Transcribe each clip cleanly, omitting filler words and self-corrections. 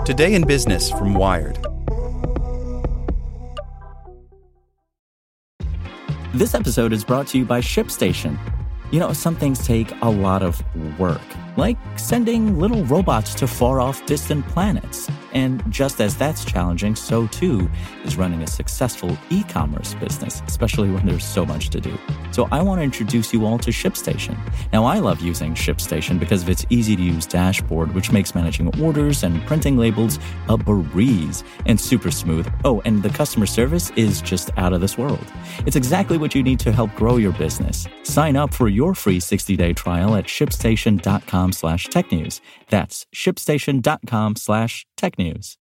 Today in Business from Wired. This episode is brought to you by ShipStation. You know, some things take a lot of work, like sending little robots to far-off distant planets. And just as that's challenging, so too is running a successful e-commerce business, especially when there's so much to do. So I want to introduce you all to ShipStation. Now, I love using ShipStation because of its easy-to-use dashboard, which makes managing orders and printing labels a breeze and super smooth. Oh, and the customer service is just out of this world. It's exactly what you need to help grow your business. Sign up for your free 60-day trial at shipstation.com/technews. That's shipstation.com/technews.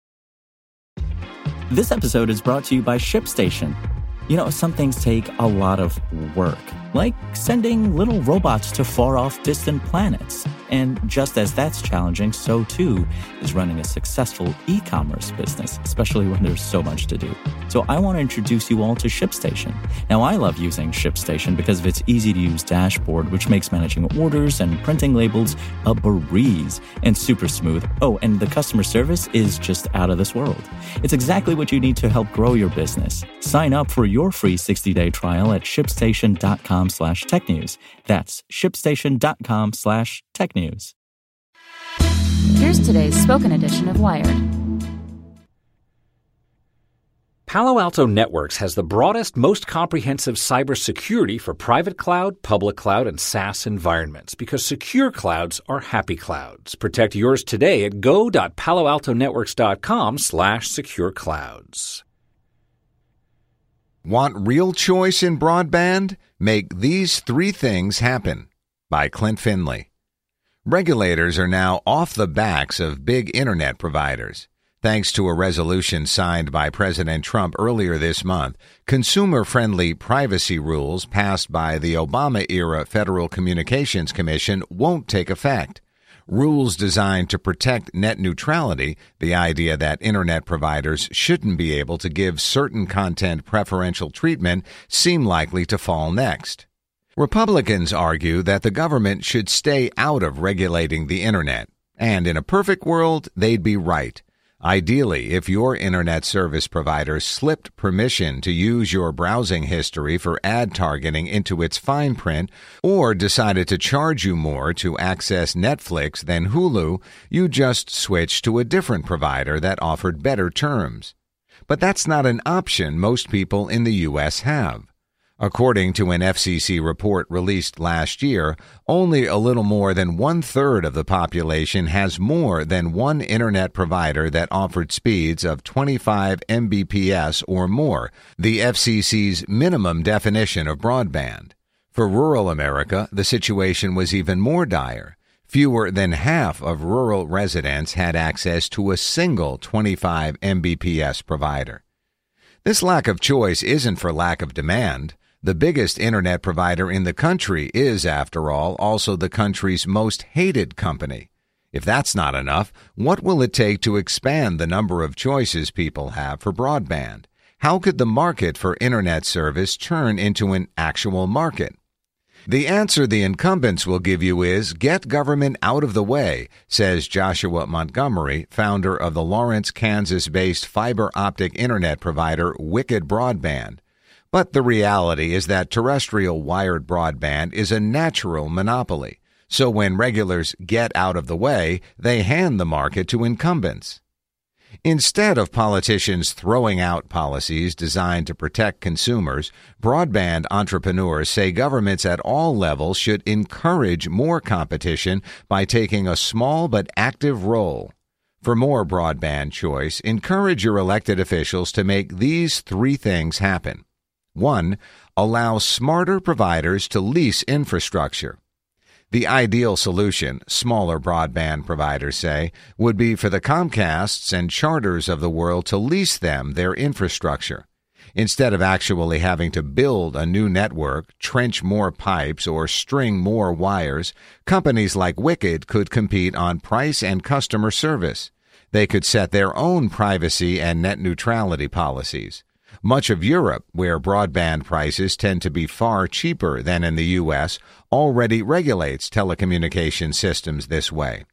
This episode is brought to you by ShipStation. You know, some things take a lot of work, like sending little robots to far-off distant planets. And just as that's challenging, so too is running a successful e-commerce business, especially when there's so much to do. So I want to introduce you all to ShipStation. Now, I love using ShipStation because of its easy-to-use dashboard, which makes managing orders and printing labels a breeze and super smooth. Oh, and the customer service is just out of this world. It's exactly what you need to help grow your business. Sign up for your free 60-day trial at shipstation.com/technews. That's shipstation.com/technews. Here's today's spoken edition of Wired. Palo Alto Networks has the broadest, most comprehensive cybersecurity for private cloud, public cloud, and SaaS environments because secure clouds are happy clouds. Protect yours today at go.paloaltonetworks.com/secure-clouds. Want real choice in broadband? Make these 3 things happen. By Clint Finley. Regulators are now off the backs of big internet providers. Thanks to a resolution signed by President Trump earlier this month, consumer-friendly privacy rules passed by the Obama-era Federal Communications Commission won't take effect. Rules designed to protect net neutrality, the idea that internet providers shouldn't be able to give certain content preferential treatment, seem likely to fall next. Republicans argue that the government should stay out of regulating the internet, and in a perfect world, they'd be right. Ideally, if your internet service provider slipped permission to use your browsing history for ad targeting into its fine print, or decided to charge you more to access Netflix than Hulu, you just switched to a different provider that offered better terms. But that's not an option most people in the U.S. have. According to an FCC report released last year, only a little more than 1/3 of the population has more than one internet provider that offered speeds of 25 Mbps or more, the FCC's minimum definition of broadband. For rural America, the situation was even more dire. Fewer than half of rural residents had access to a single 25 Mbps provider. This lack of choice isn't for lack of demand. The biggest internet provider in the country is, after all, also the country's most hated company. If that's not enough, what will it take to expand the number of choices people have for broadband? How could the market for internet service turn into an actual market? The answer the incumbents will give you is, get government out of the way, says Joshua Montgomery, founder of the Lawrence, Kansas-based fiber optic internet provider Wicked Broadband. But the reality is that terrestrial wired broadband is a natural monopoly. So when regulators get out of the way, they hand the market to incumbents. Instead of politicians throwing out policies designed to protect consumers, broadband entrepreneurs say governments at all levels should encourage more competition by taking a small but active role. For more broadband choice, encourage your elected officials to make these 3 things happen. 1. Allow smarter providers to lease infrastructure. The ideal solution, smaller broadband providers say, would be for the Comcasts and Charters of the world to lease them their infrastructure. Instead of actually having to build a new network, trench more pipes, or string more wires, companies like Wicked could compete on price and customer service. They could set their own privacy and net neutrality policies. Much of Europe, where broadband prices tend to be far cheaper than in the U.S., already regulates telecommunication systems this way.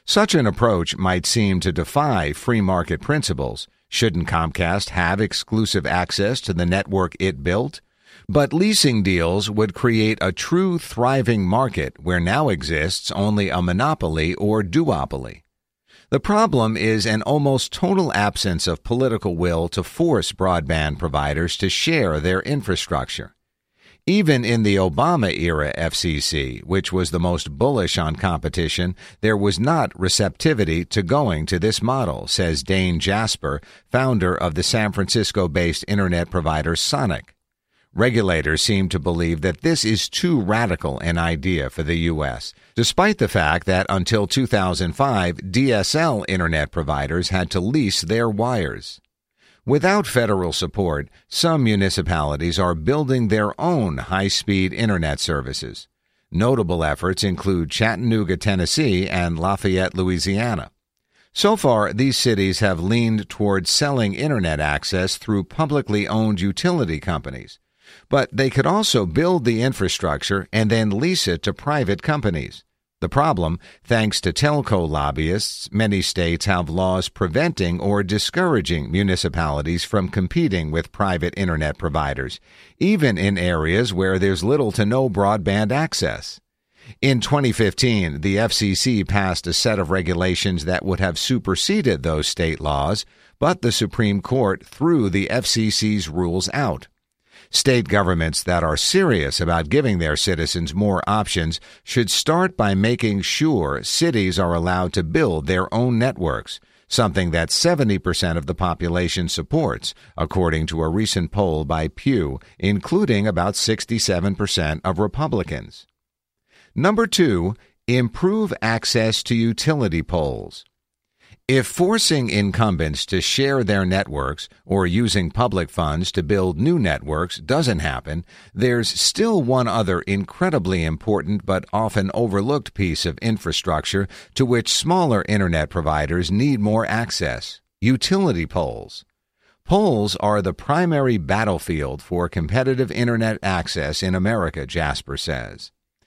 Such an approach might seem to defy free market principles. Shouldn't Comcast have exclusive access to the network it built? But leasing deals would create a true thriving market where now exists only a monopoly or duopoly. The problem is an almost total absence of political will to force broadband providers to share their infrastructure. Even in the Obama-era FCC, which was the most bullish on competition, there was not receptivity to going to this model, says Dane Jasper, founder of the San Francisco-based internet provider Sonic. Regulators seem to believe that this is too radical an idea for the U.S., despite the fact that until 2005, DSL internet providers had to lease their wires. Without federal support, some municipalities are building their own high-speed internet services. Notable efforts include Chattanooga, Tennessee, and Lafayette, Louisiana. So far, these cities have leaned toward selling internet access through publicly owned utility companies. But they could also build the infrastructure and then lease it to private companies. The problem, thanks to telco lobbyists, many states have laws preventing or discouraging municipalities from competing with private internet providers, even in areas where there's little to no broadband access. In 2015, the FCC passed a set of regulations that would have superseded those state laws, but the Supreme Court threw the FCC's rules out. State governments that are serious about giving their citizens more options should start by making sure cities are allowed to build their own networks, something that 70% of the population supports, according to a recent poll by Pew, including about 67% of Republicans. Number 2, improve access to utility poles. If forcing incumbents to share their networks or using public funds to build new networks doesn't happen, there's still one other incredibly important but often overlooked piece of infrastructure to which smaller internet providers need more access: utility poles. Poles are the primary battlefield for competitive internet access in America, Jasper says.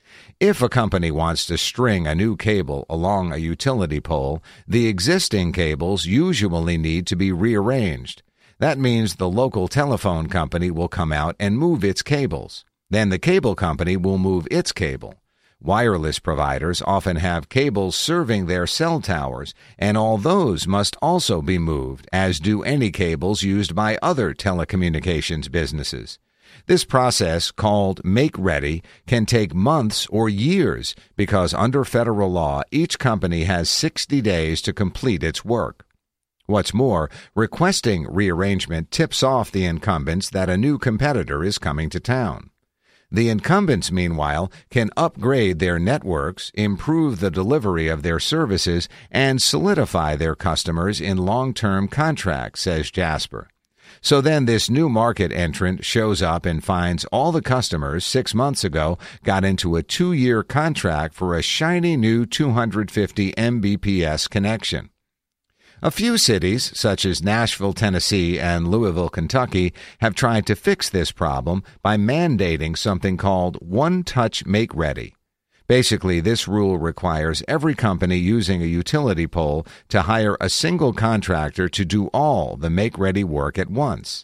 If a company wants to string a new cable along a utility pole, the existing cables usually need to be rearranged. That means the local telephone company will come out and move its cables. Then the cable company will move its cable. Wireless providers often have cables serving their cell towers, and all those must also be moved, as do any cables used by other telecommunications businesses. This process, called make-ready, can take months or years because under federal law, each company has 60 days to complete its work. What's more, requesting rearrangement tips off the incumbents that a new competitor is coming to town. The incumbents, meanwhile, can upgrade their networks, improve the delivery of their services, and solidify their customers in long-term contracts, says Jasper. So then this new market entrant shows up and finds all the customers 6 months ago got into a 2-year contract for a shiny new 250 Mbps connection. A few cities, such as Nashville, Tennessee, and Louisville, Kentucky, have tried to fix this problem by mandating something called One-Touch Make-Ready. Basically, this rule requires every company using a utility pole to hire a single contractor to do all the make-ready work at once.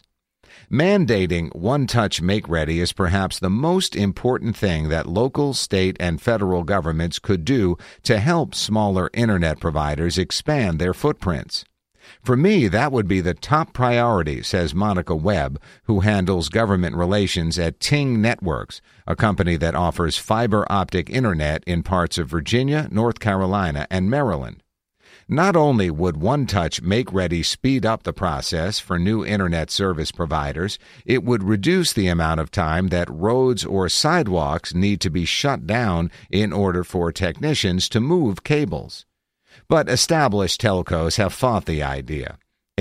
Mandating one-touch make-ready is perhaps the most important thing that local, state, and federal governments could do to help smaller internet providers expand their footprints. For me, that would be the top priority, says Monica Webb, who handles government relations at Ting Networks, a company that offers fiber optic internet in parts of Virginia, North Carolina, and Maryland. Not only would One-Touch Make-Ready speed up the process for new internet service providers, it would reduce the amount of time that roads or sidewalks need to be shut down in order for technicians to move cables. But established telcos have fought the idea.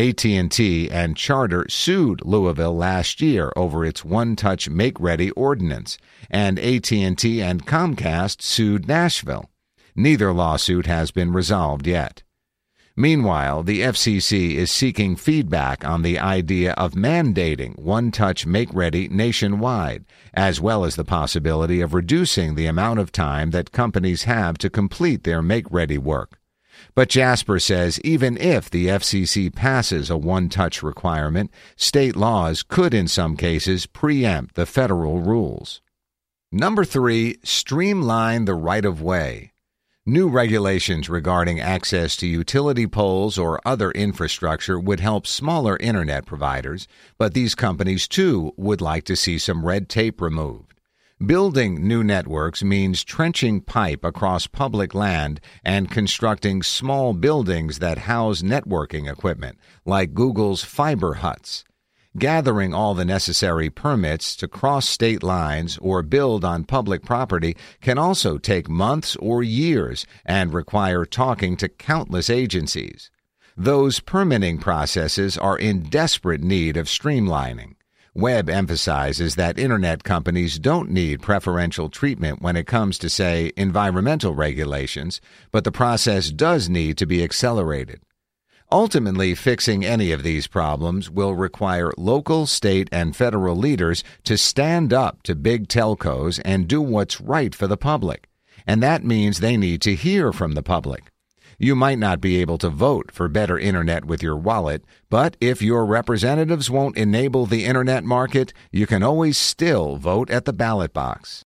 AT&T and Charter sued Louisville last year over its One-Touch Make-Ready ordinance, and AT&T and Comcast sued Nashville. Neither lawsuit has been resolved yet. Meanwhile, the FCC is seeking feedback on the idea of mandating One-Touch Make-Ready nationwide, as well as the possibility of reducing the amount of time that companies have to complete their make-ready work. But Jasper says even if the FCC passes a one-touch requirement, state laws could in some cases preempt the federal rules. Number 3, streamline the right-of-way. New regulations regarding access to utility poles or other infrastructure would help smaller internet providers, but these companies too would like to see some red tape removed. Building new networks means trenching pipe across public land and constructing small buildings that house networking equipment, like Google's fiber huts. Gathering all the necessary permits to cross state lines or build on public property can also take months or years and require talking to countless agencies. Those permitting processes are in desperate need of streamlining. Webb emphasizes that internet companies don't need preferential treatment when it comes to, say, environmental regulations, but the process does need to be accelerated. Ultimately, fixing any of these problems will require local, state, and federal leaders to stand up to big telcos and do what's right for the public. And that means they need to hear from the public. You might not be able to vote for better internet with your wallet, but if your representatives won't enable the internet market, you can always still vote at the ballot box.